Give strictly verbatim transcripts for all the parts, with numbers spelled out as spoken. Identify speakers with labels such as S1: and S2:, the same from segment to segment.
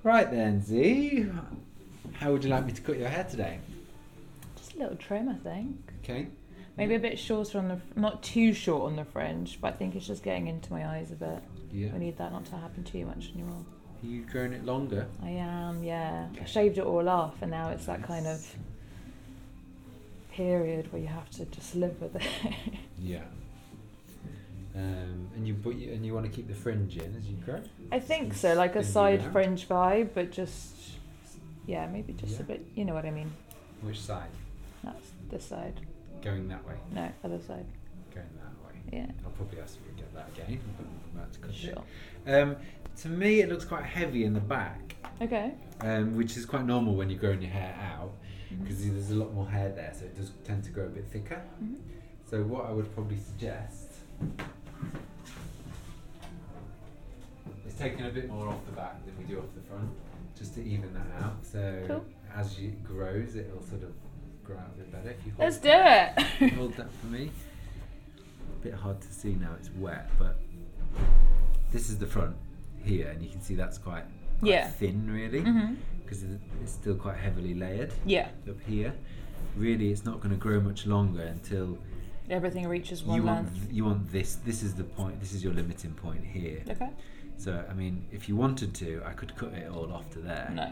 S1: Right then, Z. How would you like me to cut your hair today?
S2: Just a little trim, I think.
S1: Okay.
S2: Maybe a bit shorter on the, not too short on the fringe, but I think it's just getting into my eyes a bit.
S1: Yeah.
S2: I need that not to happen too much anymore.
S1: Are you growing it longer?
S2: I am, yeah.
S1: Okay.
S2: I shaved it all off, and now it's that kind of period where you have to just live with it.
S1: Yeah. Um, and you but you, and you want to keep the fringe in as you grow?
S2: I think so, like a
S1: Spin you
S2: side
S1: around?
S2: fringe vibe, but just, yeah, maybe just
S1: Yeah.
S2: a bit, you know what I mean.
S1: Which side?
S2: That's this side.
S1: Going that way?
S2: No, other side.
S1: Going that way.
S2: Yeah.
S1: I'll probably ask you to get that again. I'm about to cut
S2: Sure.
S1: it. Um, to me, it looks quite heavy in the back,
S2: Okay.
S1: um, which is quite normal when you're growing your hair out,
S2: Mhm.
S1: because there's a lot more hair there, so it does tend to grow a bit thicker.
S2: Mhm.
S1: So what I would probably suggest is taking a bit more off the back than we do off the front, just to even that out. So
S2: Cool.
S1: as it grows, it'll sort of grow out a bit better. If you hold,
S2: Let's do it.
S1: hold that for me. A bit hard to see now; it's wet, but this is the front here, and you can see that's quite, quite
S2: Yeah.
S1: thin, really,
S2: Mhm.
S1: because it's still quite heavily layered
S2: Yeah.
S1: up here. Really, it's not going to grow much longer until
S2: Everything reaches one
S1: you want
S2: length.
S1: you want this. This is the point. This is your limiting point here.
S2: Okay.
S1: So I mean, if you wanted to, I could cut it all off to there.
S2: No.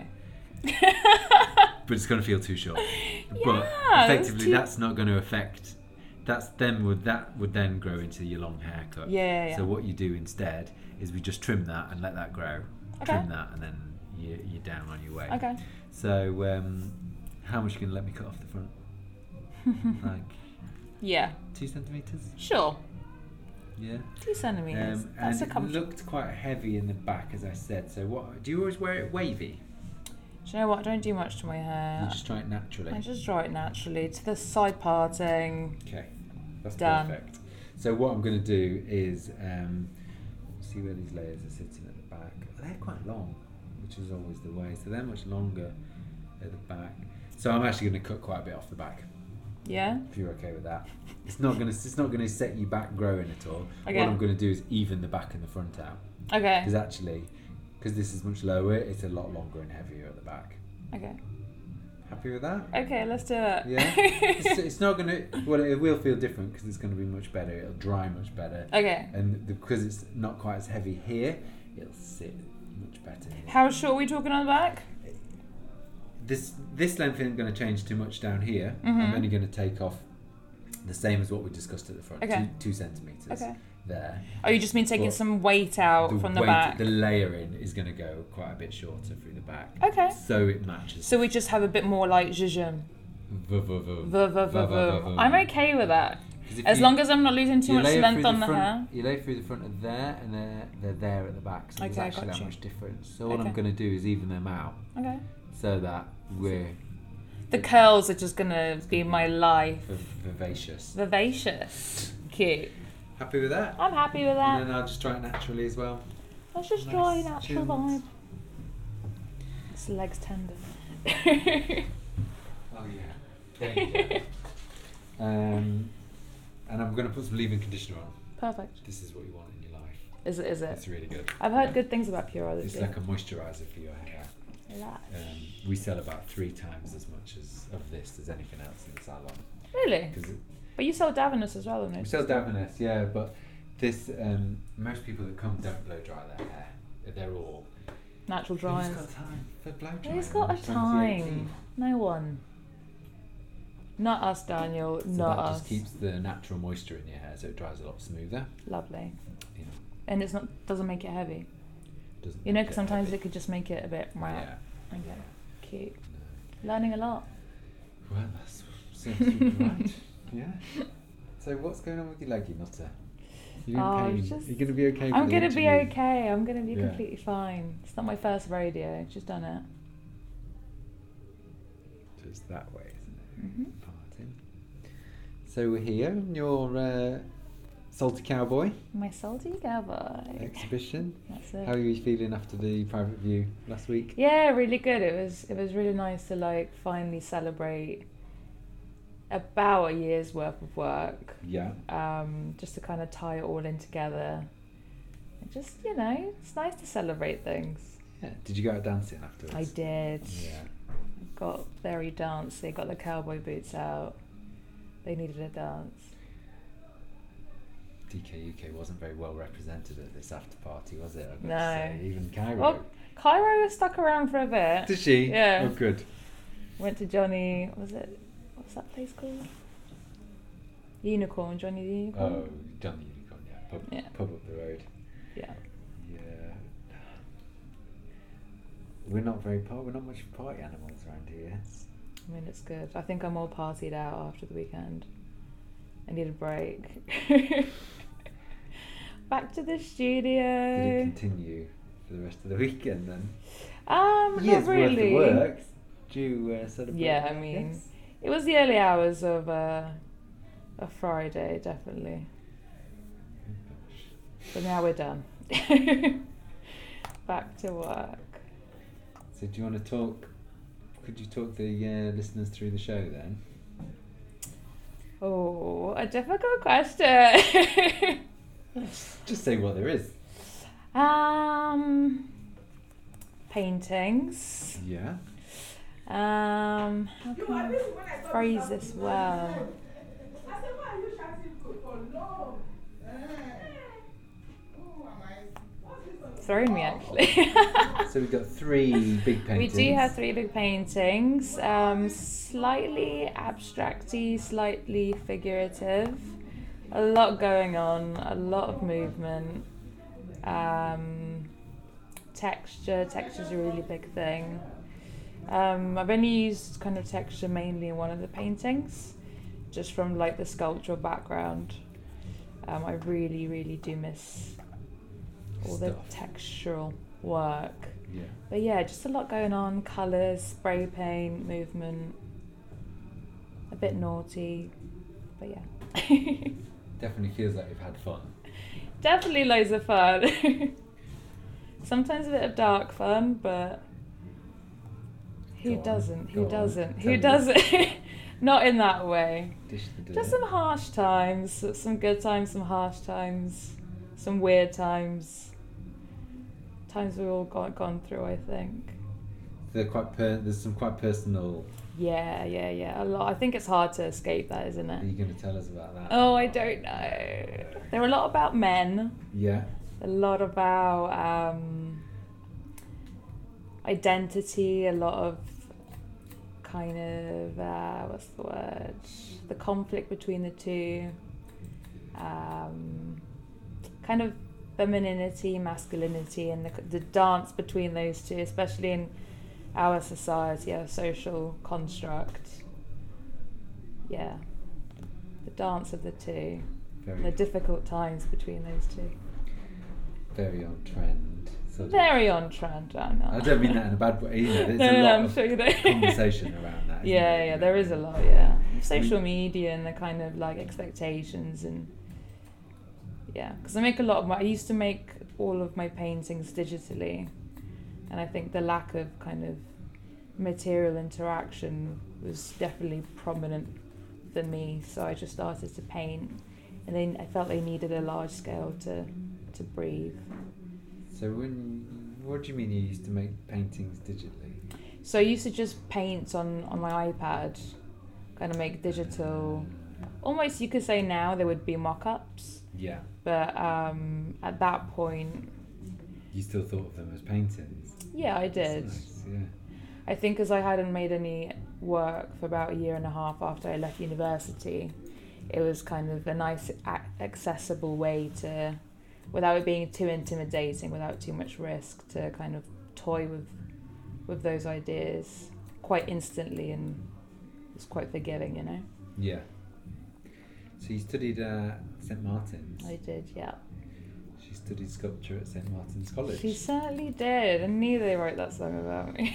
S1: But it's going to feel too short. But
S2: Yeah, that's
S1: effectively,
S2: too-
S1: that's not going to affect. That's then would that would then grow into your long haircut.
S2: Yeah, yeah, yeah.
S1: So what you do instead is we just trim that and let that grow.
S2: Okay.
S1: Trim that and then you, you're down on your way.
S2: Okay.
S1: So um, how much are you going to let me cut off the front? Like
S2: Yeah.
S1: two centimeters?
S2: Sure.
S1: Yeah.
S2: Two centimeters.
S1: Um,
S2: That's
S1: and
S2: a
S1: it
S2: comfortable.
S1: looked quite heavy in the back, as I said. So what? Do you always wear it wavy?
S2: Do you know what? I don't do much to my
S1: You
S2: hair.
S1: just try it naturally.
S2: I just draw it naturally to the side parting.
S1: Okay, that's
S2: Done.
S1: perfect. So what I'm going to do is um, see where these layers are sitting at the back. They're quite long, which is always the way. So they're much longer at the back. So I'm actually going to cut quite a bit off the back.
S2: Yeah.
S1: If you're okay with that, it's not going to it's not going to set you back growing at all.
S2: Okay.
S1: What I'm going to do is even the back and the front out.
S2: Okay.
S1: Because actually, because this is much lower, it's a lot longer and heavier at the back.
S2: Okay.
S1: Happy with that?
S2: Okay. Let's do it.
S1: Yeah. it's, it's not going to. Well, it will feel different because it's going to be much better. It'll dry much better,
S2: Okay.
S1: and the, because it's not quite as heavy here, it'll sit much better here.
S2: How short are we talking on the back?
S1: This this length isn't going to change too much down here.
S2: Mhm.
S1: I'm only going to take off the same as what we discussed at the front.
S2: Okay.
S1: Two, two centimeters.
S2: Okay.
S1: There.
S2: Oh, you just mean taking
S1: Well,
S2: some weight out
S1: the
S2: from the
S1: weight,
S2: back?
S1: the layering is going to go quite a bit shorter through the back.
S2: Okay.
S1: So it matches.
S2: So we just have a bit more like zhuzhum.
S1: V- v- v-
S2: V- v-
S1: v-
S2: v-
S1: v-
S2: v-
S1: v-
S2: I'm okay with that.
S1: 'Cause if
S2: As
S1: you-
S2: long as I'm not losing too
S1: you
S2: much
S1: lay it
S2: length
S1: through
S2: on the
S1: front,
S2: hair.
S1: You lay through the front of there, and they're, they're there at the back, so there's
S2: Okay,
S1: actually
S2: got
S1: that
S2: you.
S1: much difference. So all I'm
S2: Okay.
S1: going to do is even them out,
S2: Okay.
S1: so that we're
S2: The curls are just gonna be my life.
S1: v- vivacious.
S2: Vivacious. Cute.
S1: Happy with that?
S2: I'm happy with
S1: And
S2: that.
S1: then I'll just try it naturally as well.
S2: Let's just
S1: Nice
S2: draw a natural
S1: tunes.
S2: vibe. This leg's tender.
S1: Oh yeah. There you go. um, and I'm going to put some leave-in conditioner on.
S2: Perfect.
S1: This is what you want in your life.
S2: Is it? Is it?
S1: It's really good.
S2: I've heard
S1: Yeah.
S2: good things about Pure
S1: It's
S2: this
S1: like a moisturiser for your hair.
S2: Lush.
S1: Um, we sell about three times as much as of this as anything else in the salon.
S2: Really?
S1: 'Cause it,
S2: But you sell Davines as well, don't you?
S1: we sell Davines, yeah, but this um, most people that come don't blow dry their hair. They're all.
S2: Natural
S1: Who's
S2: dryers.
S1: got time for blow drying?
S2: Who's got a
S1: in twenty
S2: time?
S1: eighteen?
S2: No one. Not us, Daniel.
S1: So
S2: Not
S1: that
S2: us.
S1: just keeps the natural moisture in your hair, so it dries a lot smoother.
S2: Lovely.
S1: You know,
S2: And it's not doesn't make it heavy.
S1: doesn't.
S2: You know,
S1: make
S2: because
S1: it
S2: sometimes
S1: heavy.
S2: it could just make it a bit.
S1: Yeah.
S2: Okay. Cute.
S1: No.
S2: Learning a lot.
S1: Well, that's seems right. Yeah. So what's going on with your leg, you nutter? You in
S2: Oh,
S1: pain?
S2: just-
S1: You're gonna be okay. For
S2: I'm
S1: the
S2: gonna be
S1: interview?
S2: okay. I'm gonna be
S1: Yeah.
S2: completely fine. It's not my first rodeo. Just done it.
S1: So it's that way, isn't it?
S2: hmm
S1: Parting. So we're here in your uh, Salty Cowboy
S2: My salty cowboy.
S1: exhibition.
S2: That's it.
S1: How are you feeling after the private view last week?
S2: Yeah, really good. It was it was really nice to like finally celebrate about a year's worth of work.
S1: Yeah.
S2: Um, just to kind of tie it all in together. And just, you know, it's nice to celebrate things.
S1: Yeah. Did you go out dancing afterwards?
S2: I did.
S1: Yeah.
S2: Got very dancey, got the cowboy boots out. They needed a dance.
S1: D K U K wasn't very well represented at this after party, was it? I've got
S2: No.
S1: to say. Even Cairo.
S2: Well, Cairo stuck around for a bit.
S1: Did she?
S2: Yeah.
S1: Oh, good.
S2: Went to Johnny, what was it, what's that place called? Unicorn, Johnny the Unicorn?
S1: Oh, Johnny Unicorn, yeah. Pub,
S2: Yeah.
S1: pub up the road.
S2: Yeah.
S1: Yeah. We're not very par- we're not much party animals around here.
S2: I mean, it's good. I think I'm all partied out after the weekend. I need a break. Back to the studio.
S1: Did it continue for the rest of the weekend then?
S2: Um,
S1: Years
S2: not really.
S1: worth of work. Do you uh, celebrate?
S2: Yeah, I
S1: that?
S2: mean,
S1: Yes?
S2: it was the early hours of uh, a Friday, definitely.
S1: Oh, gosh.
S2: But now we're done. Back to work.
S1: So do you want to talk? Could you talk the uh, listeners through the show then?
S2: Oh, a difficult question.
S1: Just say what there is.
S2: um, paintings.
S1: Yeah.
S2: Um, how can I phrase this well? Throwing me actually.
S1: So we've got three big
S2: We
S1: paintings.
S2: do have three big paintings, um, slightly abstracty, slightly figurative. A lot going on, a lot of movement. Um, texture, texture's a really big thing. Um, I've only used kind of texture mainly in one of the paintings, just from like the sculptural background. Um, I really, really do miss all the
S1: Stuff.
S2: textural work.
S1: Yeah.
S2: But yeah, just a lot going on. Colours, spray paint, movement. A bit naughty, but yeah.
S1: Definitely feels like you've had fun.
S2: Definitely loads of fun. Sometimes a bit of dark fun, but who
S1: Go on,
S2: doesn't?
S1: go
S2: Who
S1: on,
S2: doesn't?
S1: tell
S2: Who
S1: me.
S2: doesn't? Not in that way.
S1: Dish the
S2: Just
S1: dirt.
S2: some harsh times, some good times, some harsh times, some weird times. Times we've all got gone through, I think.
S1: They're quite per- there's some quite personal.
S2: Yeah, yeah, yeah. A lot. I think it's hard to escape that, isn't
S1: Are
S2: it?
S1: you going to tell us about that?
S2: Oh, I don't know. There are a lot about men.
S1: Yeah.
S2: A lot about um, identity. A lot of kind of uh, what's the word? The conflict between the two. Um, kind of femininity, masculinity, and the, the dance between those two, especially in our society, our social construct. Yeah, the dance of the two,
S1: Very,
S2: the difficult times between those two.
S1: very on trend. Sort of.
S2: Very on trend, I know.
S1: I don't mean that in a bad way. You know, there's
S2: No,
S1: a
S2: no,
S1: lot
S2: I'm
S1: of
S2: sure you don't.
S1: conversation around that. isn't
S2: Yeah,
S1: there?
S2: yeah,
S1: You
S2: there
S1: know?
S2: is a lot, yeah. Social media and the kind of like expectations and yeah, because I make a lot of my, I used to make all of my paintings digitally, and I think the lack of kind of material interaction was definitely prominent for me, so I just started to paint, and then I felt they needed a large scale to to breathe.
S1: So when, what do you mean you used to make paintings digitally?
S2: So I used to just paint on, on my iPad, kind of make digital, almost you could say now there would be mock-ups,
S1: Yeah.
S2: but um, at that point,
S1: You still thought of them as paintings?
S2: yeah, I did.
S1: That's nice, yeah.
S2: I think because I hadn't made any work for about a year and a half after I left university, it was kind of a nice, a- accessible way to, without it being too intimidating, without too much risk, to kind of toy with with those ideas quite instantly, and it's quite forgiving, you know.
S1: Yeah. So you studied at Saint Martin's.
S2: I did, yeah.
S1: She studied sculpture at Saint Martin's College.
S2: She certainly did, and knew they wrote that song about me.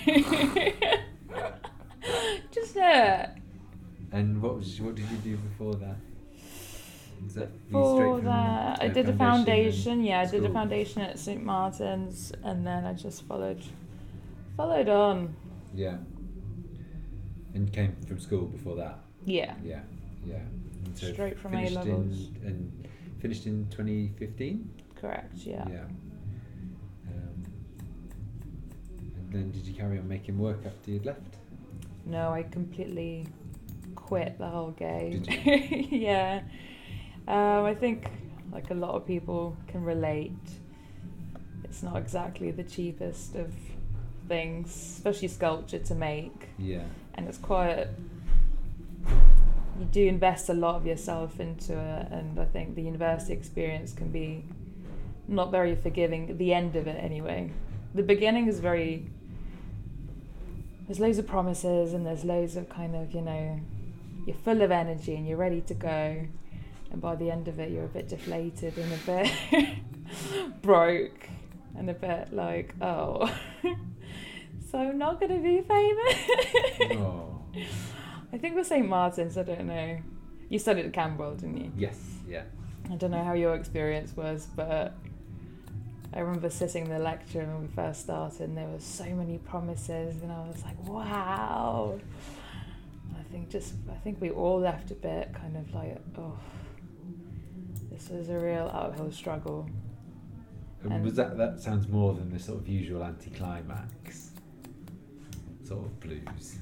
S2: Just her.
S1: And what was what did you do before that? Was that were you straight
S2: Before
S1: from
S2: that, I
S1: the
S2: did a
S1: foundation
S2: foundation.
S1: and
S2: Yeah, I did a
S1: school?
S2: foundation at Saint Martin's, and then I just followed, followed on.
S1: Yeah. And came from school before that.
S2: Yeah,
S1: Yeah, yeah. And so
S2: Straight from
S1: finished
S2: A-levels.
S1: in, and finished in twenty fifteen.
S2: correct. Yeah.
S1: Yeah. Um, then did you carry on making work after you'd left?
S2: No, I completely quit the whole game.
S1: Did you?
S2: Yeah. Um, I think, like a lot of people can relate, it's not exactly the cheapest of things, especially sculpture, to make.
S1: Yeah.
S2: And it's quite, you do invest a lot of yourself into it, and I think the university experience can be not very forgiving at the end of it anyway. The beginning is very, there's loads of promises and there's loads of kind of, you know, you're full of energy and you're ready to go, and by the end of it you're a bit deflated and a bit broke and a bit like, oh, so I'm not going to be famous.
S1: Oh.
S2: I think with Saint Martin's, I don't know, you studied at Camberwell, didn't you?
S1: Yes, yeah.
S2: I don't know how your experience was, but I remember sitting in the lecture when we first started and there were so many promises and I was like, wow. I think just, I think we all left a bit kind of like, oh, this was a real uphill struggle.
S1: And
S2: And-
S1: was that, that sounds more than the sort of usual anticlimax sort of blues?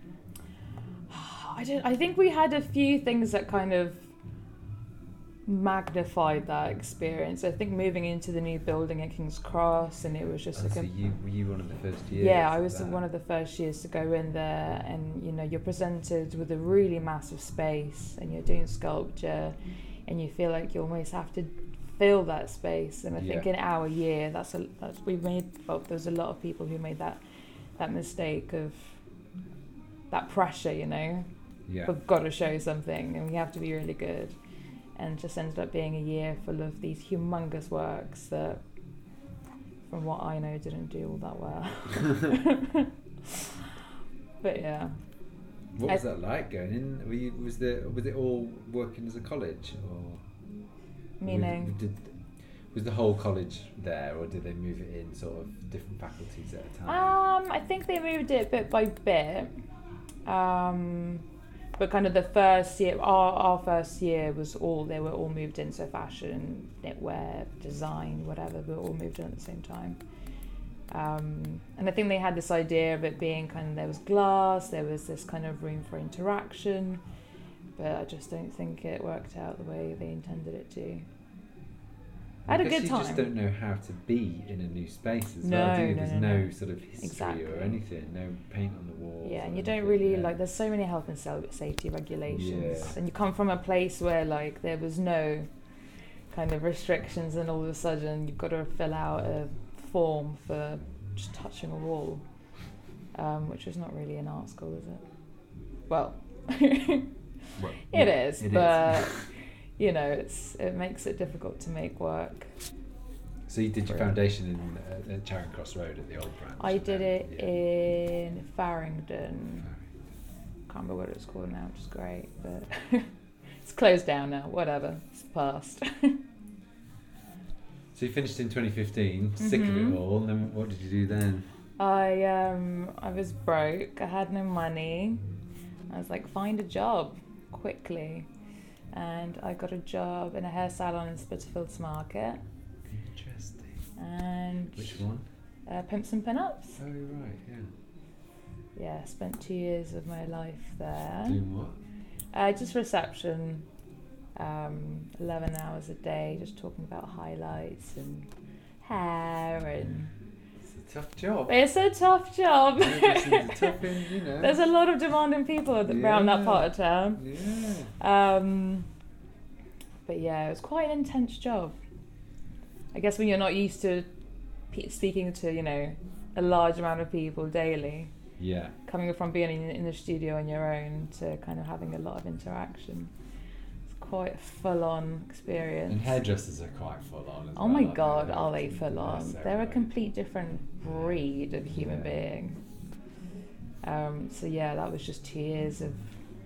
S2: I don't, I think we had a few things that kind of magnified that experience. I think moving into the new building at King's Cross, and it was just
S1: Oh,
S2: like
S1: so
S2: a,
S1: you, were you one of the first years?
S2: yeah, I
S1: of
S2: was
S1: that?
S2: one of the first years to go in there, and you know, you're presented with a really massive space and you're doing sculpture and you feel like you almost have to fill that space. And I think
S1: Yeah.
S2: in our year, that's a that's, we made, well, there's a lot of people who made that that mistake of that pressure, you know,
S1: Yeah.
S2: we've got to show something and we have to be really good, and just ended up being a year full of these humongous works that, from what I know, didn't do all that well. But yeah.
S1: What
S2: I-
S1: was that like going in? Were you, was the was it all working as a college, or
S2: Meaning?
S1: was, did, was the whole college there, or did they move it in sort of different faculties at a time?
S2: Um, I think they moved it bit by bit. Um, but kind of the first year, our, our first year was all, they were all moved in, so fashion, knitwear, design, whatever, we were all moved in at the same time. Um, and I think they had this idea of it being kind of, there was glass, there was this kind of room for interaction, but I just don't think it worked out the way they intended it to. I had a
S1: guess
S2: good
S1: you
S2: time.
S1: just don't know how to be in a new space as
S2: No,
S1: well, do you?
S2: no,
S1: There's
S2: no,
S1: no,
S2: no.
S1: sort of history
S2: Exactly.
S1: or anything, no paint on the walls.
S2: Yeah,
S1: or
S2: and you don't
S1: anything,
S2: really,
S1: yeah.
S2: like, there's so many health and sa- safety regulations.
S1: Yeah.
S2: And you come from a place where, like, there was no kind of restrictions, and all of a sudden you've got to fill out a form for just touching a wall, um, which is not really an art school, is it? Well,
S1: Well,
S2: it
S1: yeah,
S2: is,
S1: it
S2: but, you know, it's it makes it difficult to make work.
S1: So you did your
S2: Brilliant.
S1: foundation in uh, at Charing Cross Road at the old branch?
S2: I
S1: and
S2: did
S1: then-
S2: it
S1: yeah.
S2: in Farringdon. Can't remember what it's called now, which is great, but it's closed down now. Whatever, it's past.
S1: So you finished in twenty fifteen, sick of
S2: Mhm.
S1: it all, and then what did you do then?
S2: I um I was broke. I had no money. I was like, find a job quickly, and I got a job in a hair salon in Spitalfields Market,
S1: Interesting.
S2: and
S1: Which one?
S2: uh, Pimps and Pinups.
S1: Oh, right, yeah.
S2: Yeah, spent two years of my life there.
S1: Doing what?
S2: Uh, just reception, um, eleven hours a day, just talking about highlights and hair, and
S1: It's a tough job.
S2: it's a tough job.
S1: Hairdressing's a tough in, you know.
S2: There's a lot of demanding people around that
S1: Yeah.
S2: part of town.
S1: Yeah.
S2: Um, but yeah, it was quite an intense job. I guess when you're not used to pe- speaking to, you know, a large amount of people daily,
S1: Yeah.
S2: coming from being in, in the studio on your own to kind of having a lot of interaction. It's quite a full-on experience.
S1: And hairdressers are quite full on as
S2: Oh
S1: well.
S2: my
S1: aren't
S2: god,
S1: they?
S2: are they full on?
S1: Yes,
S2: They're a
S1: right.
S2: complete different breed of human
S1: Yeah.
S2: being. Um, so yeah, that was just two years of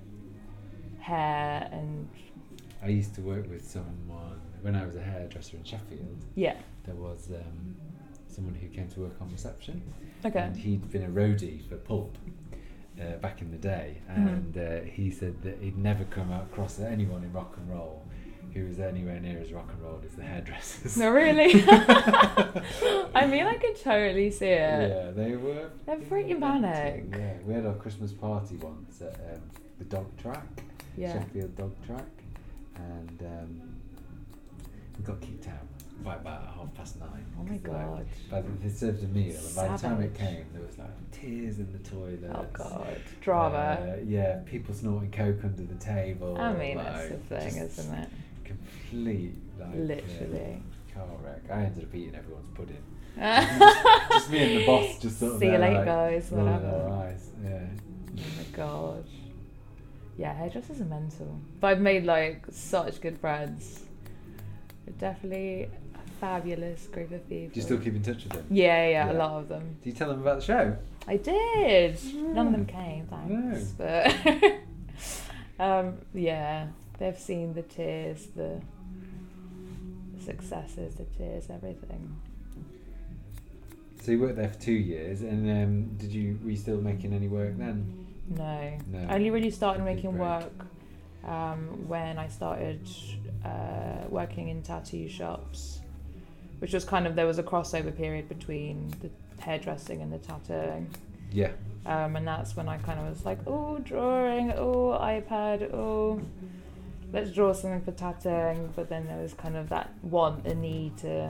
S2: hair and
S1: I used to work with someone, when I was a hairdresser in Sheffield,
S2: yeah.
S1: there was um, someone who came to work on reception.
S2: Okay.
S1: And he'd been a roadie for Pulp uh, back in the day,
S2: Mhm.
S1: and uh, he said that he'd never come across anyone in rock and roll who was anywhere near as rock and roll as the hairdressers.
S2: No, really? I mean, I could totally see it.
S1: Yeah, they were.
S2: They're freaking manic.
S1: Yeah, we had our Christmas party once at um, the dog track,
S2: Yeah.
S1: Sheffield dog track, and um, we got kicked out by about half past nine.
S2: Oh my
S1: 'Cause, like,
S2: God.
S1: by the, they served a meal, and by the time it
S2: Savage.
S1: came, there was like tears in the toilet.
S2: Oh god, drama.
S1: Uh, yeah, people snorting coke under the table.
S2: I mean,
S1: like,
S2: that's the thing,
S1: just
S2: isn't it?
S1: Complete, like,
S2: Literally.
S1: uh, car wreck. I ended up eating everyone's pudding.
S2: See
S1: Just me and the boss, just sort of
S2: you
S1: there,
S2: later,
S1: like,
S2: guys.
S1: rolling
S2: Whatever.
S1: our eyes. Yeah.
S2: Oh my god. Yeah, hairdressers are mental. But I've made like such good friends. They're definitely a fabulous group of people.
S1: Do you still keep in touch with them?
S2: Yeah, yeah,
S1: Yeah.
S2: a lot of them.
S1: Do you tell them about the show?
S2: I did. None of them came, thanks. But um, yeah, they've seen the tears, the, the successes, the tears, everything.
S1: So you worked there for two years, and um, did you? Were you still making any work then?
S2: No.
S1: No.
S2: I only really started
S1: Complete
S2: making
S1: break.
S2: work um, when I started uh, working in tattoo shops, which was kind of, there was a crossover period between the hairdressing and the tattooing.
S1: Yeah.
S2: Um, and that's when I kind of was like, oh, drawing, oh, iPad, oh, let's draw something for tattooing. But then there was kind of that want, a need to,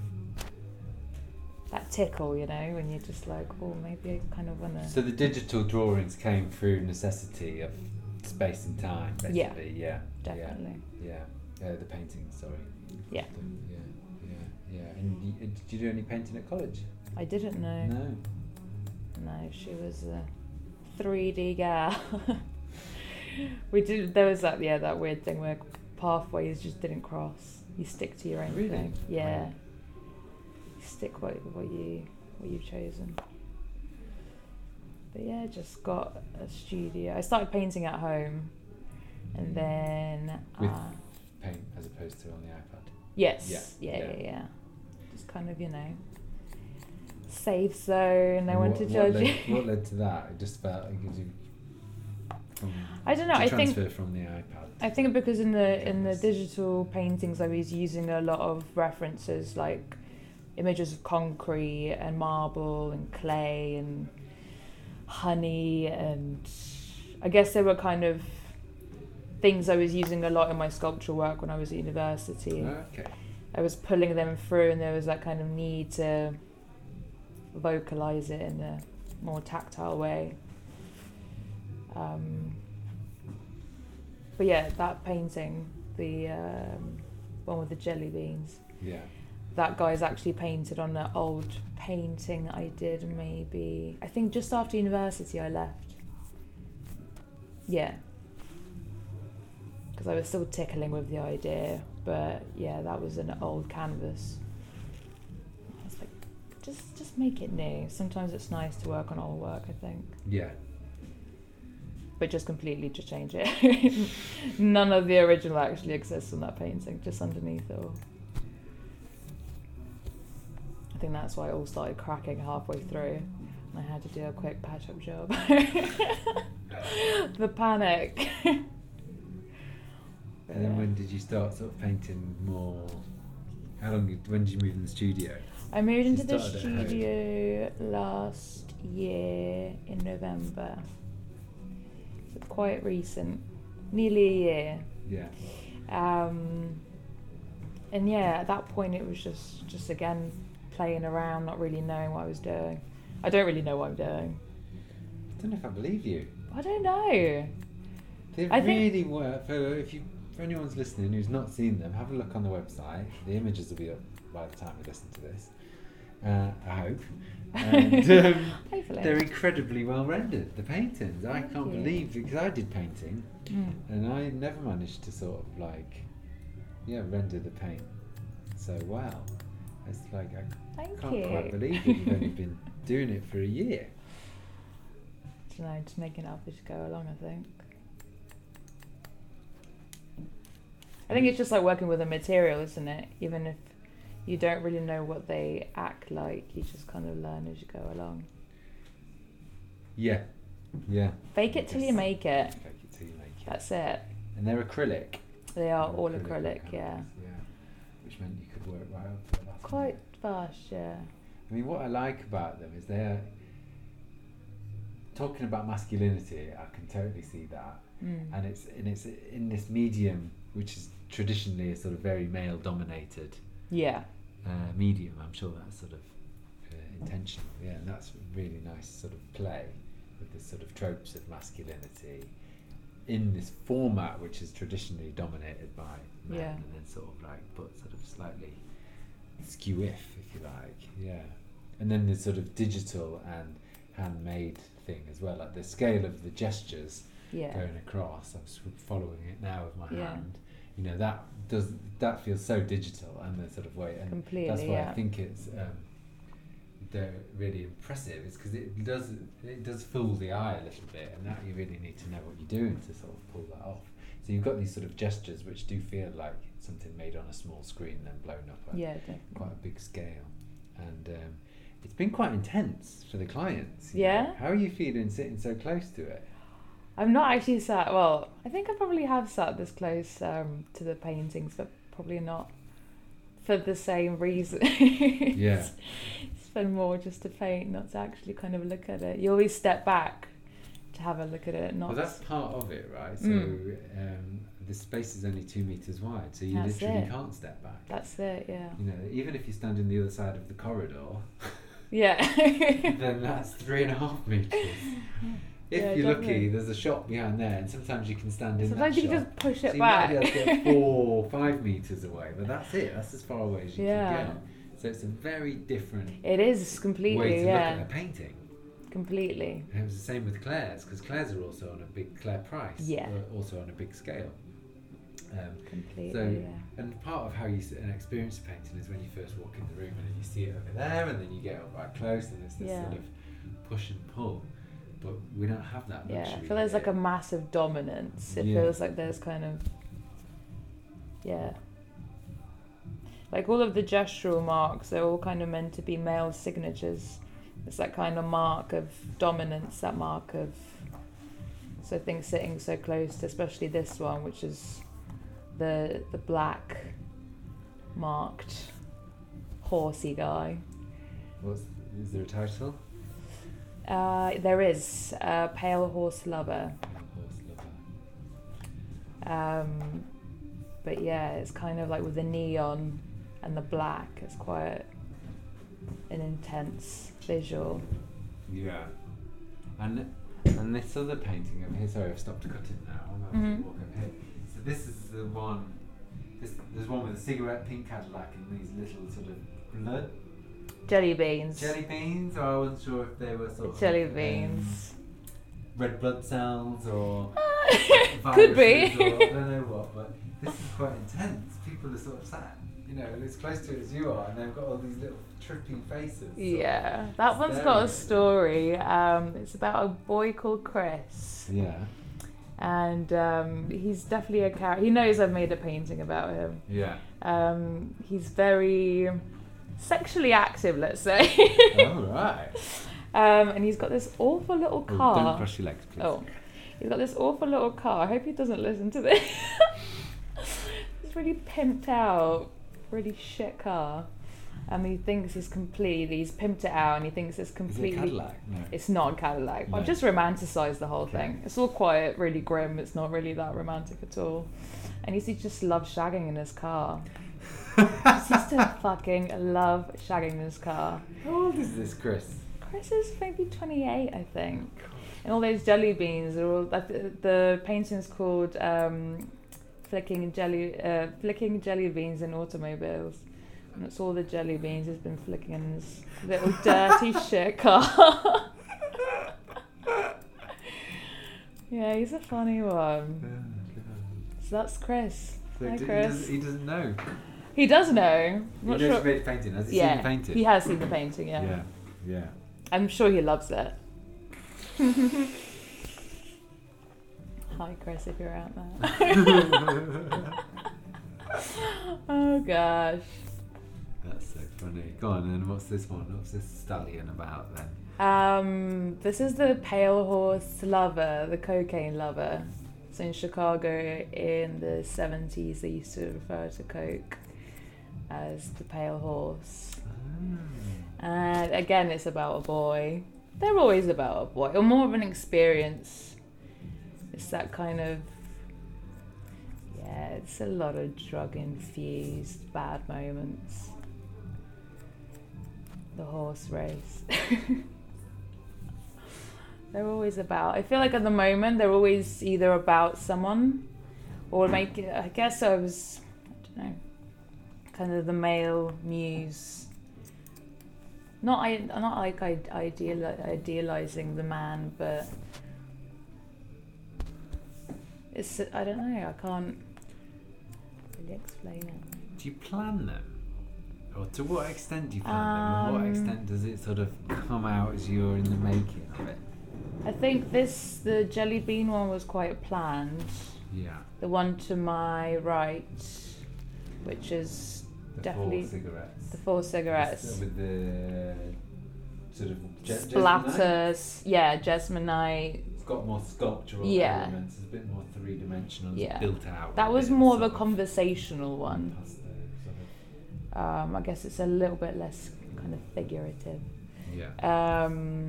S2: that tickle, you know, when you're just like, oh, maybe I kind of want to.
S1: So the digital drawings came through necessity of space and time, basically. Yeah.
S2: Definitely.
S1: Yeah. Yeah. Uh, the painting. Sorry.
S2: Yeah.
S1: Yeah. Yeah. Yeah. And you, uh, did you do any painting at college?
S2: I didn't know.
S1: No.
S2: No, she was a three D gal. We did. There was that, yeah, that weird thing where pathways just didn't cross. You stick to your own
S1: Really?
S2: thing. Yeah.
S1: Wow.
S2: You stick what what you what you've chosen. But yeah, just got a studio. I started painting at home, and then
S1: With
S2: uh,
S1: paint as opposed to on the iPad.
S2: yes,
S1: Yeah,
S2: yeah, yeah,
S1: yeah.
S2: yeah. Just kind of, you know, safe zone. No
S1: And
S2: one
S1: what,
S2: to
S1: what
S2: judge
S1: led,
S2: you.
S1: what led to that? It just felt it gives you. From,
S2: I don't know.
S1: to
S2: I think
S1: transfer from the iPad.
S2: I think because in the in the
S1: Canvas.
S2: digital paintings I was using a lot of references like images of concrete and marble and clay and honey, and I guess they were kind of things I was using a lot in my sculptural work when I was at university.
S1: Okay.
S2: I was pulling them through, and there was that kind of need to vocalize it in a more tactile way. Um, but yeah, that painting, the um, one with the jelly beans,
S1: Yeah.
S2: that guy's actually painted on an old painting I did maybe, I think just after university I left. Yeah. Because I was still tickling with the idea, but yeah, that was an old canvas. I was like, just, just make it new. Sometimes it's nice to work on old work, I think.
S1: Yeah.
S2: But just completely just change it. None of the original actually exists on that painting, just underneath it all. I think that's why it all started cracking halfway through, and I had to do a quick patch-up job. The panic.
S1: And then when did you start sort of painting more? How long? did- When did you move in the studio?
S2: I moved
S1: You
S2: into the
S1: started at home.
S2: studio last year in November. So quite recent, nearly a year.
S1: Yeah.
S2: Um, and yeah, at that point it was just, just again playing around, not really knowing what I was doing. I don't really know what I'm doing.
S1: I don't know if I believe you.
S2: I don't know.
S1: They
S2: I think-
S1: really were. For if you, for anyone's listening who's not seen them, have a look on the website. The images will be up by the time you listen to this. Uh, I hope. And um,
S2: Hopefully.
S1: they're incredibly well rendered. The paintings. I
S2: Thank
S1: can't
S2: you.
S1: believe, because I did painting,
S2: Mm.
S1: and I never managed to sort of like, yeah, render the paint so well. It's like I
S2: Thank
S1: can't
S2: you.
S1: quite believe that you've only been doing it for a year.
S2: I don't know, just making it up as you go along, I think. I think it's just like working with a material, isn't it? Even if you don't really know what they act like, you just kind of learn as you go along.
S1: Yeah, yeah.
S2: Fake it till you
S1: Yes.
S2: make it.
S1: Fake it till you make it.
S2: That's it.
S1: And they're acrylic.
S2: They are
S1: They're
S2: all acrylic,
S1: canvas,
S2: yeah.
S1: yeah. Which meant you could work right up to the last
S2: Quite
S1: minute.
S2: fast, yeah.
S1: I mean, what I like about them is they're talking about masculinity. I can totally see that,
S2: Mm.
S1: and it's and it's in this medium which is traditionally a sort of very male-dominated
S2: Yeah.
S1: uh, medium. I'm sure that's sort of uh, intentional. Yeah, and that's a really nice sort of play with this sort of tropes of masculinity in this format which is traditionally dominated by men,
S2: Yeah.
S1: and then sort of like but sort of slightly skew-if, if you like. Yeah, and then the sort of digital and handmade thing as well, like the scale of the gestures
S2: Yeah.
S1: going across. I'm sort of following it now with my
S2: Yeah.
S1: hand. You know, that does that feels so digital, and the sort of way, and
S2: Completely,
S1: that's why
S2: yeah.
S1: I think it's um, they're really impressive. It's because it does it does fool the eye a little bit, and that you really need to know what you're doing to sort of pull that off. So you've got these sort of gestures which do feel like something made on a small screen and then blown up at
S2: Yeah, definitely.
S1: quite a big scale, and um, it's been quite intense for the clients. you
S2: Yeah?
S1: know. How are you feeling sitting so close to it?
S2: I'm not actually sat, well, I think I probably have sat this close um, to the paintings, but probably not for the same reason.
S1: Yeah.
S2: It's been more just to paint, not to actually kind of look at it. You always step back to have a look at it, not...
S1: Well, that's part of it, right? So
S2: Mm.
S1: um, the space is only two meters wide, so you
S2: That's
S1: literally
S2: it.
S1: can't step back.
S2: That's it, yeah.
S1: You know, even if you stand in the other side of the corridor,
S2: Yeah.
S1: then that's three and a half meters. If
S2: Yeah,
S1: you're
S2: definitely.
S1: lucky, there's a shop behind there, and sometimes you can stand in
S2: Sometimes
S1: that
S2: you can
S1: shop.
S2: just push
S1: so
S2: it
S1: you
S2: back.
S1: might be able to get four or five meters away, but that's it. That's as far away as you
S2: Yeah.
S1: can get. So it's a very different
S2: It is
S1: way
S2: completely,
S1: to look
S2: yeah.
S1: at a painting.
S2: Completely.
S1: And it was the same with Claire's, because Claire's are also on a big, Claire Price,
S2: Yeah.
S1: are also on a big scale. Um,
S2: Completely,
S1: so,
S2: yeah.
S1: and part of how you sit and experience painting is when you first walk in the room and then you see it over there, and then you get up right close, and it's this
S2: Yeah.
S1: sort of push and pull. But we don't have that
S2: Yeah,
S1: luxury.
S2: I feel there's like a
S1: here.
S2: massive dominance. It
S1: Yeah.
S2: feels like there's kind of, yeah. Like all of the gestural marks, they're all kind of meant to be male signatures. It's that kind of mark of dominance, that mark of, so things sitting so close, to especially this one, which is the the black marked horsey guy.
S1: What's, is there a title?
S2: Uh, there is a Pale Horse Lover.
S1: Horse Lover.
S2: Um, but yeah, it's kind of like with the neon and the black, it's quite an intense visual.
S1: Yeah. And and this other painting over here, sorry, I've stopped to cut it now. I'm going
S2: Mhm.
S1: to walk over here. So this is the one, this, there's one with a cigarette pink Cadillac and these little sort of blood
S2: Jelly beans.
S1: jelly beans, or I wasn't sure if they were sort of
S2: Jelly
S1: um,
S2: beans.
S1: red blood cells or
S2: Could
S1: viruses
S2: be.
S1: or I don't know what, but this is quite intense. People are sort of sat, you know, as close to it as you are, and they've got all these little tripping faces. sort of
S2: Yeah, that one's got a
S1: staring at you.
S2: story. Um, it's about a boy called Chris,
S1: Yeah,
S2: and um, he's definitely a character. He knows I've made a painting about him.
S1: yeah.
S2: Um, he's very sexually active, let's say.
S1: All right.
S2: Um, and he's got this awful little
S1: Oh,
S2: car.
S1: don't cross your legs, please.
S2: Oh, he's got this awful little car. I hope he doesn't listen to this. It's really pimped out, really shit car. And he thinks it's completely, he's pimped it out and he thinks it's
S1: Is it a
S2: completely...
S1: Cadillac? No.
S2: It's not a Cadillac.
S1: No.
S2: I've just romanticised the whole
S1: Okay.
S2: thing. It's all quiet, really grim. It's not really that romantic at all. And he just loves shagging in his car. He used to fucking love shagging in his car.
S1: How old is this, Chris?
S2: Chris is maybe twenty-eight, I think. And all those jelly beans are all. Like the, the painting's called um, "Flicking Jelly uh, Flicking Jelly Beans in Automobiles," and it's all the jelly beans he's been flicking in his little dirty shit car. Yeah, he's a funny one. So that's Chris.
S1: So
S2: Hi,
S1: d-
S2: Chris.
S1: He, does, he doesn't know.
S2: He does know. I'm
S1: He
S2: not
S1: knows
S2: sure.
S1: you made a painting. Has he
S2: Yeah,
S1: seen the painting?
S2: he has seen the painting. Yeah.
S1: Yeah, yeah.
S2: I'm sure he loves it. Hi, Chris, if you're out there. Oh gosh.
S1: That's so funny. Go on, and what's this one? What's this stallion about then?
S2: Um, this is the Pale Horse Lover, the cocaine lover. So in Chicago in the seventies, they used to refer to Coke as the pale horse. Mm. And again, it's about a boy. They're always about a boy, or more of an experience. It's that kind of, yeah, it's a lot of drug-infused bad moments. The horse race. They're always about, I feel like at the moment, they're always either about someone or make it, I guess I was, I don't know, kind of the male muse. Not, I, not like I ideal, idealizing the man, but it's, I don't know, I can't really explain it.
S1: Do you plan them? Or to what extent do you plan
S2: um,
S1: them? And what extent does it sort of come out as you're in the making of it?
S2: I think this, the Jelly Bean one was quite planned.
S1: Yeah.
S2: The one to my right, which is
S1: the
S2: definitely
S1: four cigarettes.
S2: The four cigarettes.
S1: With the sort of je-
S2: splatters. Yeah, Jesmonite.
S1: It's got more sculptural
S2: yeah.
S1: elements. It's a bit more three dimensional.
S2: Yeah.
S1: It's built out.
S2: That was
S1: bit
S2: more of a
S1: of
S2: conversational one.
S1: Pasta, sort
S2: of. Um, I guess it's a little bit less kind of figurative.
S1: Yeah.
S2: Um,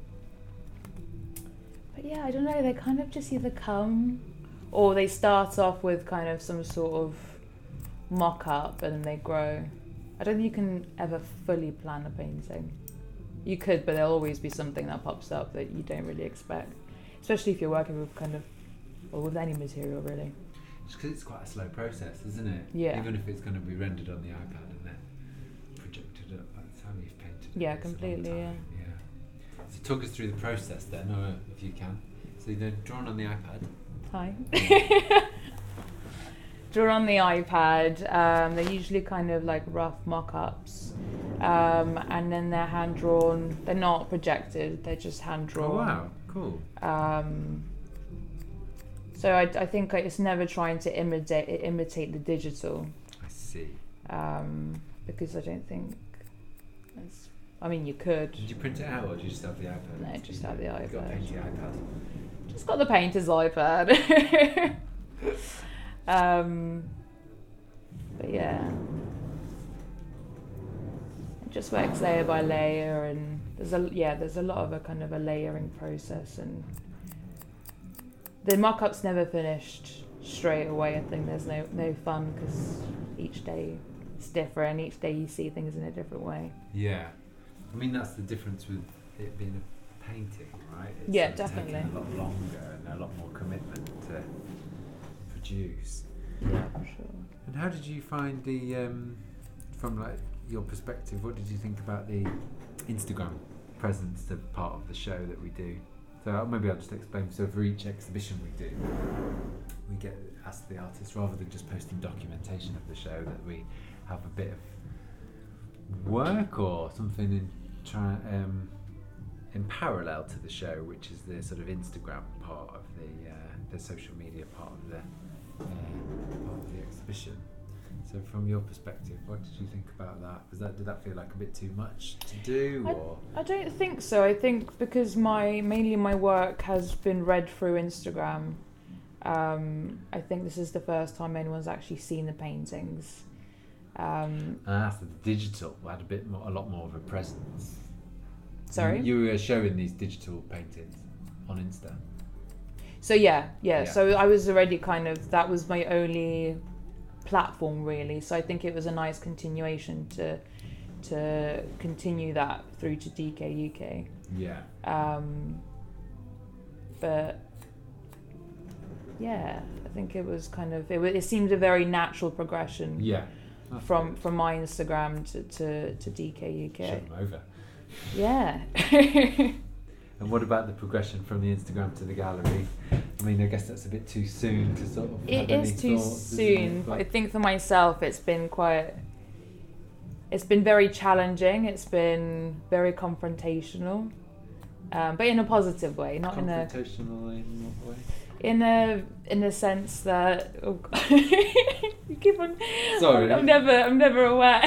S2: but yeah, I don't know. They kind of just either come, or they start off with kind of some sort of mock-up, and then they grow. I don't think you can ever fully plan a painting. You could, but there'll always be something that pops up that you don't really expect, especially if you're working with kind of, or with any material really.
S1: Just because it's quite a slow process, isn't it?
S2: Yeah.
S1: Even if it's going to be rendered on the iPad and then projected up, that's how you've painted it.
S2: Yeah, completely. Yeah.
S1: Yeah. So talk us through the process then, or if you can. So they're drawn on the iPad.
S2: Hi. Drawn on the iPad. Um, they're usually kind of like rough mock-ups, um, and then they're hand drawn. They're not projected. They're just hand drawn.
S1: Oh wow, cool.
S2: Um, so I, I think it's never trying to imitate imitate the digital.
S1: I see.
S2: Um, because I don't think. It's, I mean, you could.
S1: Did you print it out, or did you just have the iPad?
S2: No, just have the iPad.
S1: You've got a painty iPad.
S2: Just got the painter's iPad. um, but yeah, it just works layer by layer, and there's a yeah, there's a lot of a kind of a layering process, and the mock-up's never finished straight away. I think there's no no fun because each day it's different. Each day you see things in a different way.
S1: Yeah, I mean that's the difference with it being a painting, right? It's
S2: Yeah,
S1: sort of
S2: definitely.
S1: taking a lot longer and a lot more commitment to produce.
S2: Yeah, for sure.
S1: And how did you find the, um, from like your perspective, what did you think about the Instagram presence, the part of the show that we do? So maybe I'll just explain. So for each exhibition we do, we get asked the artists, rather than just posting documentation of the show, that we have a bit of work or something in try, um, in parallel to the show, which is the sort of Instagram part of the uh, the social media part of the uh, part of the exhibition. So from your perspective, what did you think about that? Was that did that feel like a bit too much to do, or?
S2: I, I don't think so. I think because my mainly my work has been read through Instagram. Um, I think this is the first time anyone's actually seen the paintings. Um,
S1: ah, so the digital had a bit more, a lot more of a presence.
S2: Sorry?
S1: You, you were showing these digital paintings on Insta.
S2: So yeah, yeah,
S1: Yeah.
S2: So I was already kind of, that was my only platform really. So I think it was a nice continuation to to continue that through to D K U K.
S1: Yeah.
S2: Um, but yeah, I think it was kind of, it, it seemed a very natural progression.
S1: Yeah. That's
S2: From
S1: good.
S2: from my Instagram to, to, to D K U K.
S1: Shove them over.
S2: Yeah.
S1: And what about the progression from the Instagram to the gallery? I mean, I guess that's a bit too soon to sort of.
S2: It
S1: have
S2: is
S1: any
S2: too
S1: thoughts, isn't
S2: soon,
S1: it?
S2: but I think for myself it's been quite, it's been very challenging, it's been very confrontational, um, but in a positive way, not in a,
S1: confrontational in what way?
S2: in a, in a sense that, oh God. You keep on,
S1: Sorry.
S2: I'm never, I'm never aware.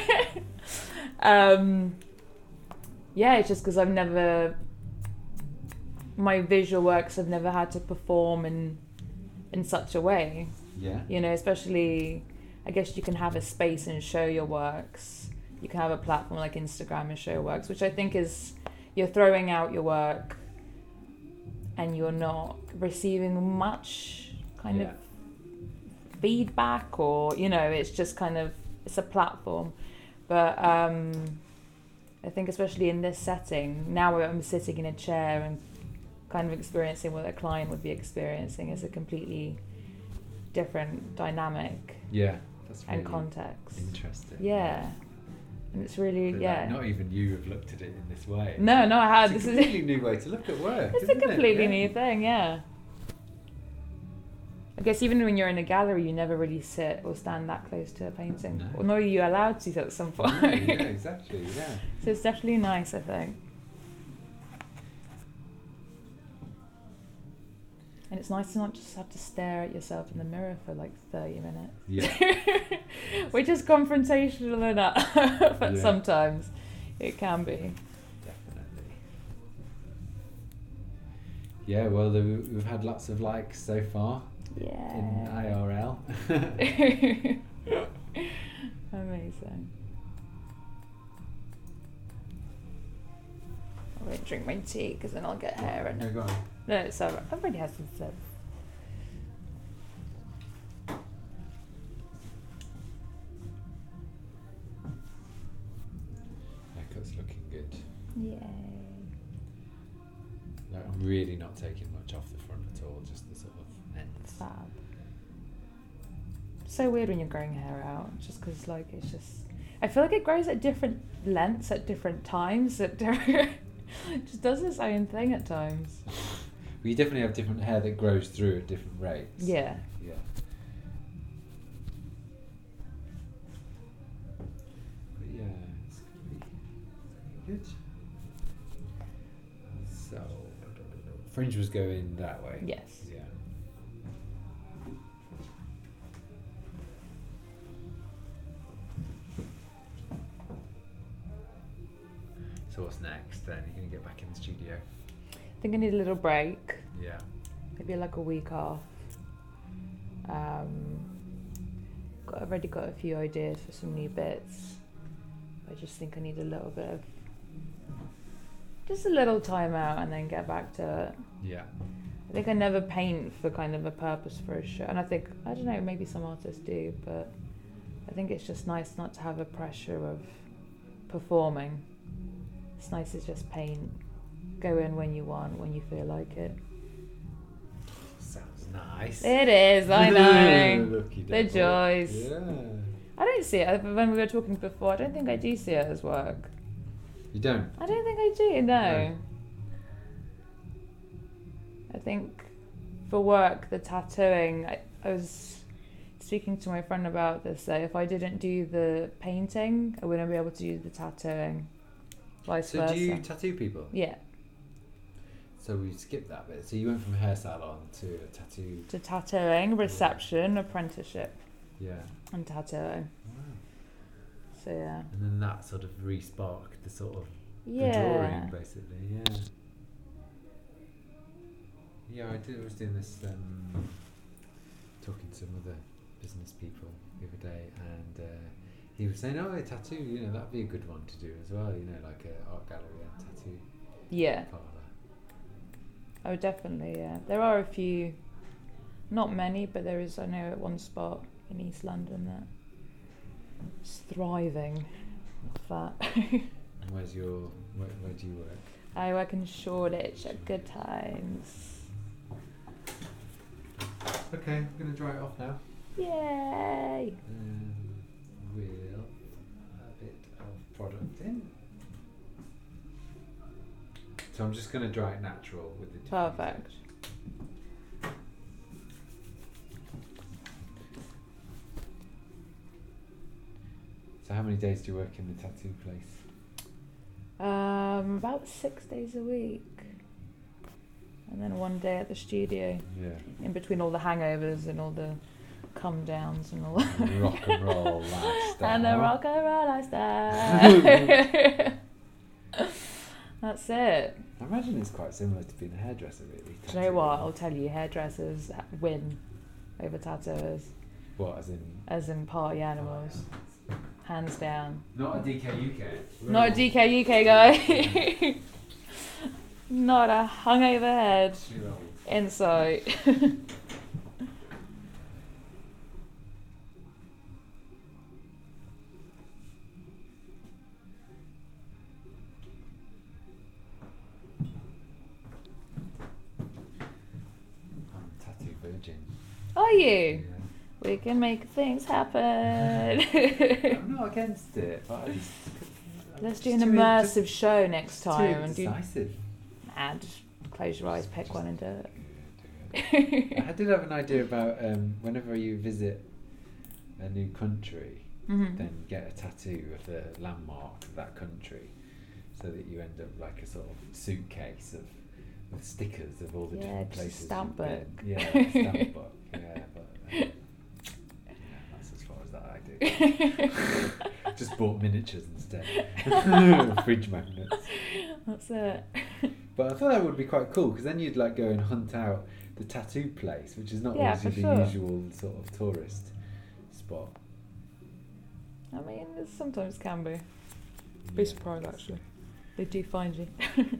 S2: um, yeah, it's just because I've never, my visual works have never had to perform in in such a way.
S1: Yeah.
S2: You know, especially, I guess you can have a space and show your works. You can have a platform like Instagram and show your works, which I think is, you're throwing out your work and you're not receiving much kind
S1: Yeah.
S2: of feedback, or, you know, it's just kind of, it's a platform. But um, I think especially in this setting, now I'm sitting in a chair and kind of experiencing what a client would be experiencing is a completely different dynamic
S1: Yeah. That's really
S2: and context.
S1: interesting.
S2: Yeah. And it's really,
S1: But,
S2: yeah.
S1: like, not even you have looked at it in this way.
S2: No, no, I had.
S1: It's
S2: This
S1: a
S2: is
S1: completely new way to look at work.
S2: it's a
S1: isn't it?
S2: completely
S1: Yeah.
S2: new thing, yeah. I guess even when you're in a gallery, you never really sit or stand that close to a painting.
S1: No.
S2: Or nor are you allowed to at some point.
S1: No, yeah, exactly. Yeah.
S2: So it's definitely nice, I think. And it's nice to not just have to stare at yourself in the mirror for like thirty minutes.
S1: Yeah.
S2: Which is confrontational enough, but
S1: Yeah.
S2: sometimes it can be.
S1: Definitely. Yeah, well, the, we've had lots of likes so far in
S2: Yeah.
S1: I R L.
S2: Amazing. I won't drink my tea because then I'll get hair in
S1: No,
S2: it.
S1: go on.
S2: No, it's alright. I've already had some stuff.
S1: Haircut's looking good.
S2: Yay.
S1: Like, I'm really not taking much off the front at all, just the sort of ends.
S2: Fab. So weird when you're growing hair out, just because like it's just. I feel like it grows at different lengths at different times. At different, it just does its own thing at times.
S1: Well, you definitely have different hair that grows through at different rates.
S2: Yeah.
S1: Yeah. But yeah, it's gonna be good. So, fringe was going that way.
S2: Yes.
S1: Yeah. So what's next then? You're gonna get back in the studio?
S2: I think I need a little break.
S1: Yeah.
S2: Maybe like a week off. Um, got already got a few ideas for some new bits. I just think I need a little bit of, just a little time out and then get back to it.
S1: Yeah.
S2: I think I never paint for kind of a purpose for a show, and I think, I don't know, maybe some artists do, but I think it's just nice not to have a pressure of performing. It's nice to just paint, go in when you want, when you feel like it.
S1: Sounds nice.
S2: It is, I know.
S1: Lucky
S2: The
S1: devil.
S2: joys.
S1: Yeah.
S2: I don't see it, when we were talking before, I don't think I do see it as work.
S1: You don't?
S2: I don't think I do, no.
S1: No.
S2: I think for work, the tattooing, I, I was speaking to my friend about this, that if I didn't do the painting, I wouldn't be able to do the tattooing. Vice
S1: So
S2: versa.
S1: do you tattoo people?
S2: Yeah,
S1: So we skipped that bit. So you went from a hair salon to a tattoo.
S2: to tattooing, reception, apprenticeship,
S1: Yeah.
S2: and tattooing.
S1: Wow.
S2: So yeah.
S1: And then that sort of re-sparked the sort of the
S2: Yeah.
S1: drawing, basically. Yeah. Yeah, I did. I was doing this, um, talking to some other business people the other day, and uh, he was saying, "Oh, a tattoo. You know, that'd be a good one to do as well. You know, like a art gallery and tattoo
S2: Yeah.
S1: parlour."
S2: Oh, definitely, yeah. There are a few, not many, but there is, I know, at one spot in East London that is thriving with that.
S1: And where's your? Where, where do you work?
S2: I work in Shoreditch at Good Times.
S1: Okay, I'm gonna dry it off now.
S2: Yay!
S1: Um, we'll a bit of product in. So I'm just gonna dry it natural with the diffuser.
S2: Perfect.
S1: So how many days do you work in the tattoo place?
S2: Um, about six days a week. And then one day at the studio,
S1: Yeah.
S2: in between all the hangovers and all the come downs and all
S1: Rock and roll lifestyle.
S2: and the rock and roll lifestyle. That's it.
S1: I imagine it's quite similar to being a hairdresser, really.
S2: Do you know what? I'll tell you, hairdressers win. over tattooers,
S1: What, as in?
S2: as in party animals, hands down.
S1: Not a D K U K.
S2: Not a D K U K guy. Not a hungover head. Insight.
S1: I'm tattoo virgin.
S2: Are you?
S1: Yeah.
S2: We can make things happen.
S1: I'm not against it, but I just, I'm
S2: Let's
S1: just
S2: do an
S1: too-
S2: immersive
S1: just
S2: show next
S1: too
S2: time and do.
S1: indecisive.
S2: Nah, just close your eyes, pick one, and do it.
S1: I did have an idea about um, whenever you visit a new country,
S2: Mhm.
S1: then get a tattoo of the landmark of that country, so that you end up like a sort of suitcase of, of stickers of all the
S2: Yeah,
S1: different
S2: just a
S1: places.
S2: stamp
S1: you've been.
S2: book.
S1: Yeah, a stamp book. Yeah, but um, yeah, that's as far as that I do. Just bought miniatures instead, fridge magnets.
S2: That's it.
S1: But I thought that would be quite cool because then you'd like go and hunt out the tattoo place, which is not
S2: Yeah,
S1: always
S2: for
S1: the
S2: sure.
S1: usual sort of tourist spot.
S2: I mean, it sometimes can be. Be
S1: Yeah.
S2: surprised actually. They do find you.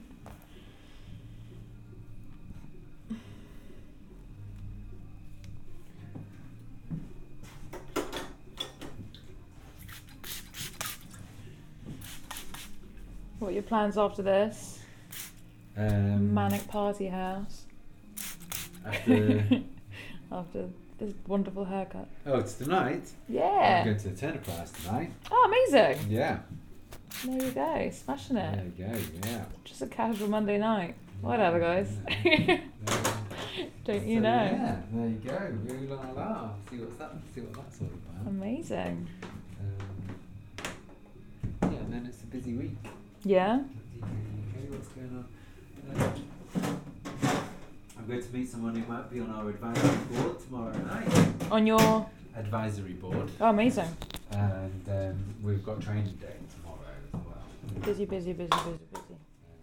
S2: What are your plans after this?
S1: Um,
S2: Manic party house.
S1: After,
S2: After this wonderful haircut.
S1: oh, it's tonight.
S2: Yeah.
S1: I'm going to the Turner Prize tonight.
S2: Oh, amazing.
S1: Yeah.
S2: There you go. Smashing it.
S1: There you go. Yeah.
S2: Just a casual Monday night. Whatever, guys.
S1: Yeah.
S2: Don't you
S1: So,
S2: know?
S1: Yeah. There you go. Ooh la la. See what's that? See what that's all about.
S2: Amazing.
S1: Um, yeah, and then it's a busy week.
S2: Yeah?
S1: Okay, what's going on? Uh, I'm going to meet someone who might be on our advisory board tomorrow night.
S2: On your...
S1: Advisory board.
S2: Oh, amazing.
S1: And um, we've got training day tomorrow as well.
S2: Busy, busy, busy, busy, busy.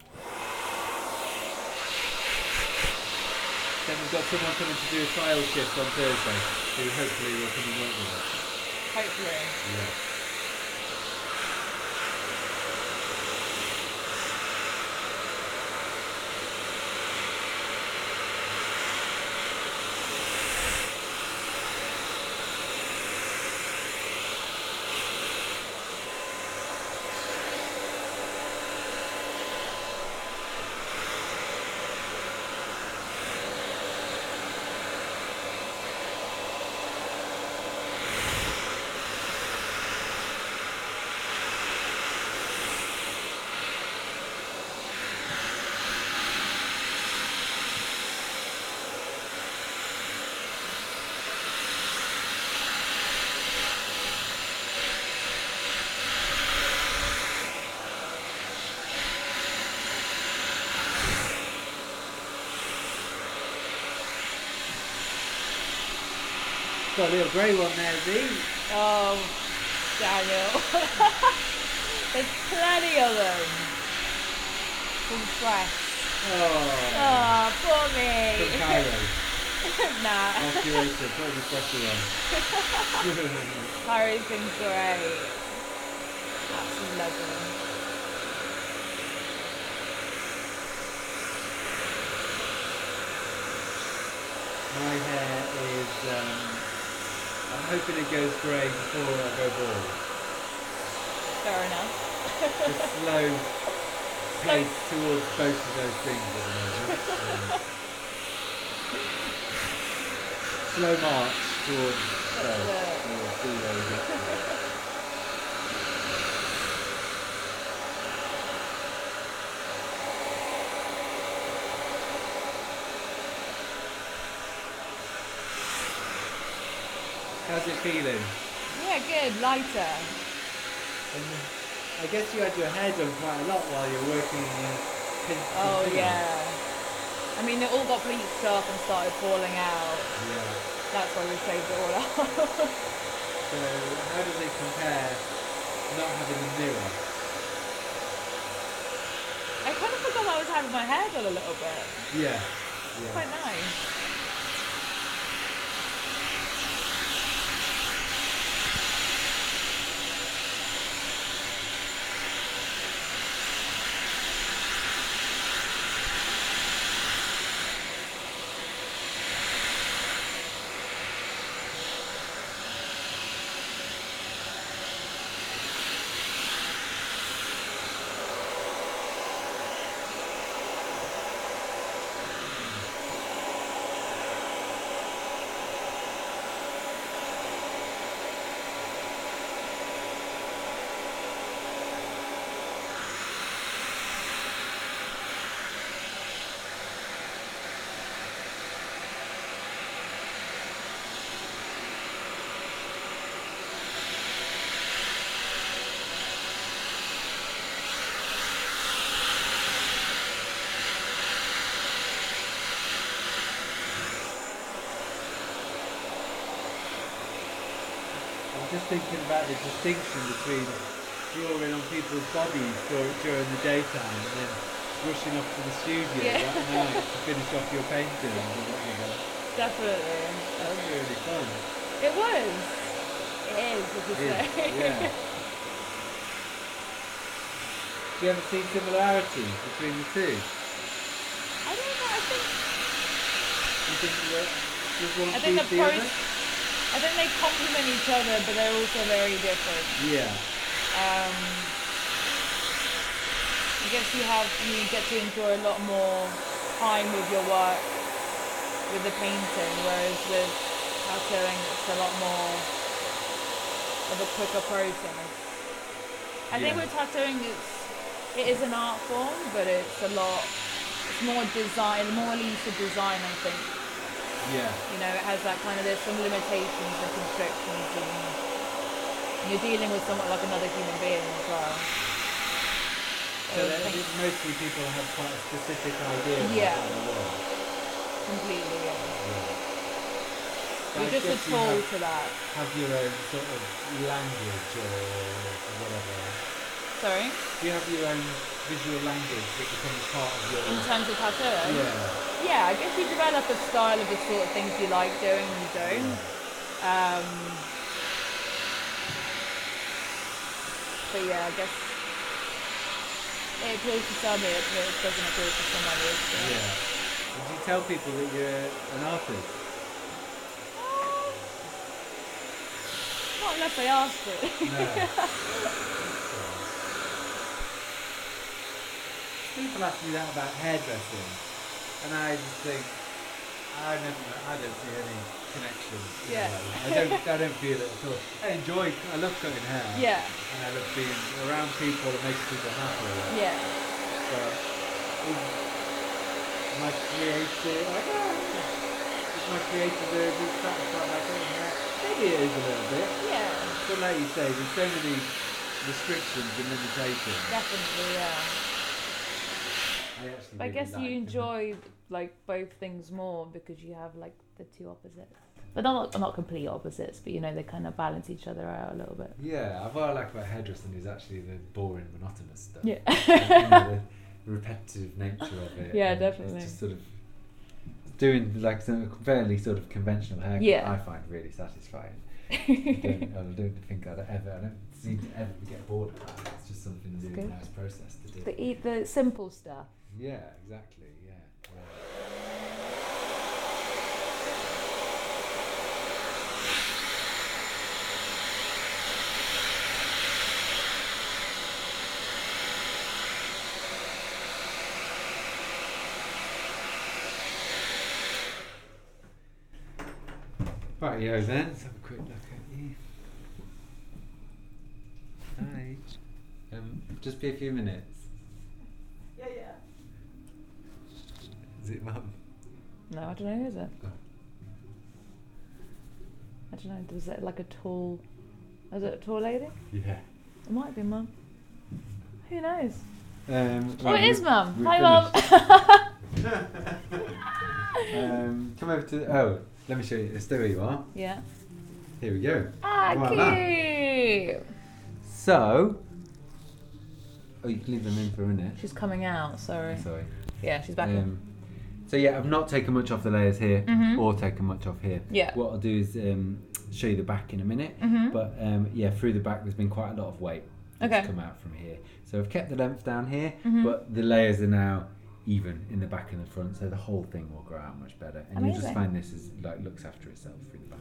S1: Then we've got someone coming to do a trial shift on Thursday, who hopefully will come and work with us.
S2: Hopefully.
S1: Yeah. Got a little grey one there, Z.
S2: Oh, Daniel. There's plenty of them. From fresh.
S1: Oh.
S2: Oh, poor
S1: From
S2: me.
S1: Cairo.
S2: Nah.
S1: Our curator, put the pressure on.
S2: Harry's been great. Absolute legend.
S1: My hair is, um, I'm hoping it goes grey before I go bald.
S2: Fair enough.
S1: The slow pace towards both of those things at the moment. Um, slow march towards both.
S2: That's it.
S1: We'll see where we get to. How's it feeling?
S2: Yeah, good. Lighter.
S1: And I guess you had your hair done quite a lot while you were working in the pin.
S2: Oh,
S1: pin-
S2: yeah. I mean, it all got bleached up and started falling out.
S1: Yeah.
S2: That's why we saved it all up.
S1: So how does it compare not having the mirror?
S2: I kind of forgot I was having my hair done a little bit.
S1: Yeah. Yeah.
S2: Quite nice.
S1: just thinking about the distinction between drawing on people's bodies for, during the daytime and then rushing off to the studio
S2: Yeah.
S1: that night to finish off your painting or whatever.
S2: Definitely.
S1: That was really fun.
S2: It was. It is, as you
S1: It is,
S2: say.
S1: yeah. Do you ever see similarities between the two?
S2: I don't know. I think
S1: You think that does one
S2: I think the
S1: feed the
S2: pros.
S1: other?
S2: I think they complement each other, but they're also very different.
S1: Yeah.
S2: Um, I guess you have you get to enjoy a lot more time with your work with the painting, whereas with tattooing it's a lot more of a quicker process. I think
S1: Yeah.
S2: with tattooing it's it is an art form, but it's a lot it's more design, more leads to design. I think
S1: Yeah.
S2: you know it has that kind of there's some limitations and constrictions, and you're dealing with somewhat like another human being as well.
S1: So
S2: I
S1: that,
S2: think
S1: mostly people have quite a specific idea of
S2: Yeah.
S1: how they work.
S2: completely. Yeah.
S1: Yeah. But
S2: You're
S1: I
S2: just a
S1: guess you
S2: tool
S1: have,
S2: to that.
S1: have your own sort of language or, or whatever.
S2: Sorry.
S1: Do you have your own visual language that becomes part of your...
S2: In terms of tattooing.
S1: Yeah.
S2: Yeah, I guess you develop a style of the sort of things you like doing and you don't. Um, but yeah, I guess it appeals to some, it it doesn't appeal to some others. So.
S1: Yeah. Would you tell people that you're an artist?
S2: Not unless they ask for it.
S1: No. People ask me that about hairdressing, and I just think I never, I don't see any connection. you
S2: Yeah.
S1: know. I don't, I don't feel it at all. I enjoy, I love cutting hair.
S2: Yeah.
S1: And I love being around people that makes people happy.
S2: Yeah.
S1: But is my creative, I don't know, is my creative urge is satisfied by cutting hair? Maybe it is a little bit.
S2: Yeah.
S1: But like you say, there's so many restrictions and limitations.
S2: Definitely, yeah.
S1: I actually
S2: But I
S1: really
S2: guess
S1: like
S2: you
S1: them.
S2: enjoy like both things more because you have like the two opposites. But not not complete opposites, but you know they kind of balance each other out a little bit.
S1: Yeah, what I like about hairdressing is actually the boring, monotonous stuff.
S2: Yeah.
S1: Like, you know, the repetitive nature of it.
S2: Yeah,
S1: and
S2: definitely.
S1: It's just sort of doing like some fairly sort of conventional haircut.
S2: Yeah.
S1: I find really satisfying. I, don't, I don't think I'd ever. I don't seem to ever get bored of that. It's just something new,
S2: good.
S1: nice process to do.
S2: The eat the simple stuff.
S1: Yeah, exactly. Yeah. yeah. Rightio then, let's have a quick look at you. Hi. Um, just be a few minutes.
S2: Yeah, yeah.
S1: Is it Mum?
S2: No, I don't know. Who is it?
S1: Oh.
S2: I don't know. Was it like a tall? Was it a tall lady?
S1: Yeah.
S2: It might be Mum. Who knows?
S1: Um,
S2: Oh, it is
S1: we've-
S2: Mum.
S1: we've
S2: Hi, Mum.
S1: finished. um, come over to. Oh, let me show you. There where you are.
S2: Yeah.
S1: Here we go.
S2: Ah,
S1: Come on, Mum.
S2: cute.
S1: So. Oh, you can leave them in for a minute.
S2: She's coming out. Sorry.
S1: Sorry.
S2: Yeah, she's back in.
S1: Um, so yeah, I've not taken much off the layers here,
S2: Mhm.
S1: or taken much off here.
S2: Yeah.
S1: What I'll do is um, show you the back in a minute.
S2: Mhm.
S1: But um, yeah, through the back, there's been quite a lot of weight that's
S2: Okay.
S1: come out from here. So I've kept the length down here,
S2: Mhm.
S1: but the layers are now even in the back and the front, so the whole thing will grow out much better. And you'll just
S2: Amazing.
S1: find this is like looks after itself through the back.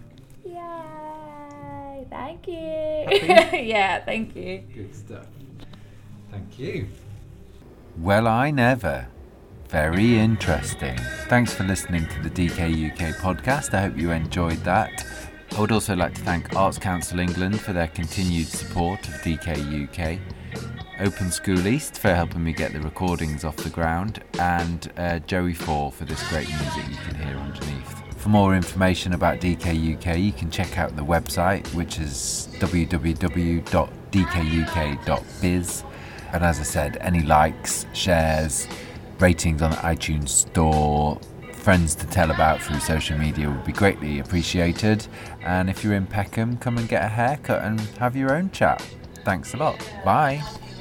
S2: Yay! Thank you.
S1: Happy?
S2: Yeah, thank you.
S1: Good stuff. Thank you.
S3: Well, I never. Very interesting. Thanks for listening to the D K U K podcast. I hope you enjoyed that. I would also like to thank Arts Council England for their continued support of D K U K, Open School East for helping me get the recordings off the ground, and uh, Joey Fall for this great music you can hear underneath. For more information about D K U K, you can check out the website, which is w w w dot d k u k dot biz. And as I said, any likes, shares, ratings on the iTunes store, friends to tell about through social media would be greatly appreciated. And if you're in Peckham, come and get a haircut and have your own chat. Thanks a lot. Bye.